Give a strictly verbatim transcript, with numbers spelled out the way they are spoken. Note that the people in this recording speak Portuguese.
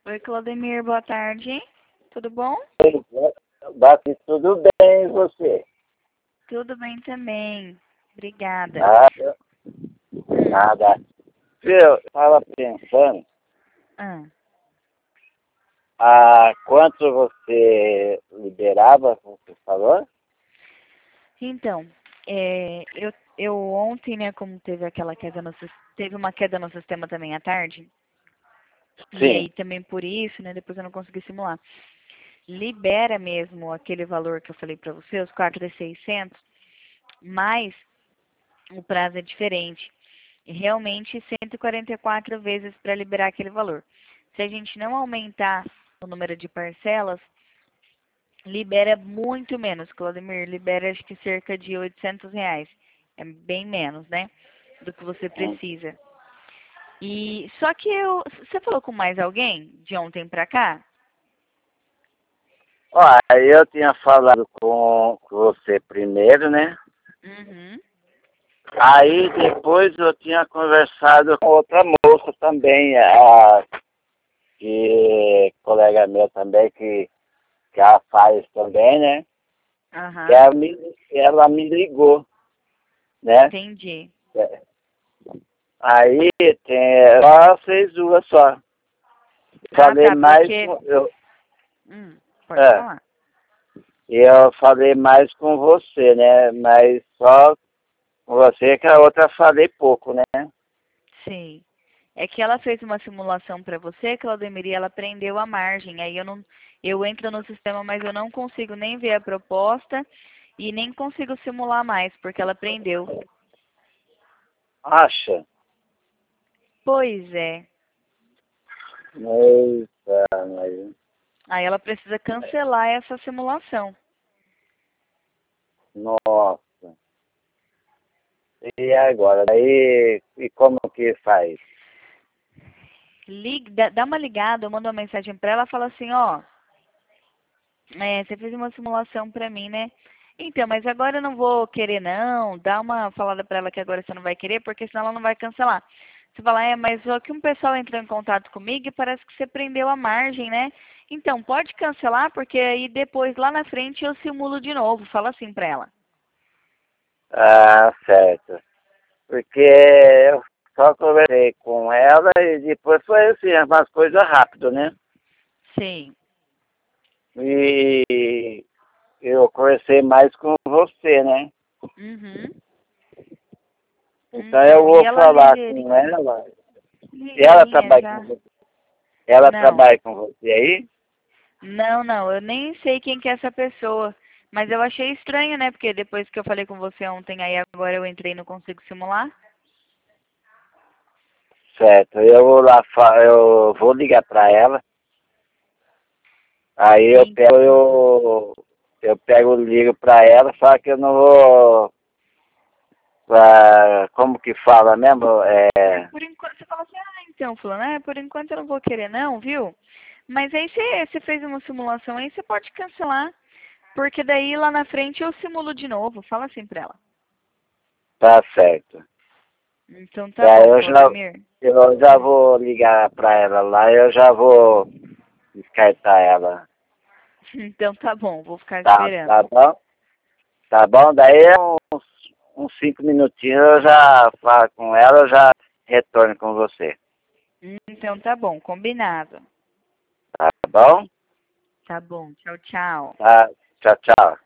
Oi, Claudemir, boa tarde. Tudo bom? Bate tudo bem, e você? Tudo bem também. Obrigada. Nada, Hum. nada. Eu estava pensando, Ah. a quanto você liberava, você falou? Então, é, eu, eu ontem, né, como teve aquela queda no sis- teve uma queda no sistema também à tarde, e Sim. aí também por isso, né, depois eu não consegui simular. Libera mesmo aquele valor que eu falei para você, os quatro mil e seiscentos, mas o prazo é diferente. Realmente cento e quarenta e quatro vezes para liberar aquele valor. Se a gente não aumentar o número de parcelas, libera muito menos, Claudemir. Libera acho que cerca de oitocentos reais. É bem menos, né? Do que você Hum. precisa. E só que eu. Você falou com mais alguém de ontem pra cá? Ó, aí eu tinha falado com você primeiro, né? Uhum. Aí depois eu tinha conversado com outra moça também, a, que colega meu também, que, que ela faz também, né? Que Aham. ela me, ela me ligou, né? Entendi. Aí tem só vocês duas só. Ah, Falei tá, mais porque. com eu, Hum, pode é, falar. eu falei mais com você, né? Mas só com você que a outra falei pouco, né? Sim. É que ela fez uma simulação para você, Claudemir, e ela prendeu a margem. Aí eu não, eu entro no sistema, mas eu não consigo nem ver a proposta e nem consigo simular mais, porque ela prendeu. Acha? Pois é. Eita, mas Aí ela precisa cancelar essa simulação. nossa. E agora? Aí e como que faz? Liga, dá- dá uma ligada, eu mando uma mensagem para ela, fala assim, ó, é, você fez uma simulação para mim, né? Então, mas agora eu não vou querer não. Dá uma falada para ela que agora você não vai querer, porque senão ela não vai cancelar. Você fala, é, mas só que um pessoal entrou em contato comigo e parece que você prendeu a margem, né? Então, pode cancelar, porque aí depois, lá na frente, eu simulo de novo. Fala assim pra ela. Ah, certo. Porque eu só conversei com ela e depois foi assim, umas coisas rápidas, né? Sim. E eu conversei mais com você, né? Uhum. Então eu Então, e vou ela falar ligeirinha, com ela. Ela ligeirinha trabalha com já? você. Ela Não. trabalha com você aí? Não, não, eu nem sei quem que é essa pessoa. Mas eu achei estranho, né? Porque depois que eu falei com você ontem, aí agora eu entrei e não consigo simular. Certo. Eu vou lá, fa- eu vou ligar para ela. Aí eu E, pego, eu, eu pego, ligo para ela, só que eu não vou, pra, como que fala mesmo? É, por enquanto, você fala assim, ah, então, fulano, é, por enquanto eu não vou querer não, viu? Mas aí você, você fez uma simulação aí, você pode cancelar. Porque daí lá na frente eu simulo de novo. Fala assim pra ela. tá certo. Então tá Tá, bom, eu já, Claudemir. eu já Hum. vou ligar para ela lá, eu já vou descartar ela. Então tá bom, vou ficar Tá, tá esperando. bom? Tá bom? Daí é uns, uns cinco minutinhos eu já falo com ela, eu já retorno com você. Então tá bom, combinado. Tá bom? Tá bom, tchau, tchau. Tá, tchau, tchau.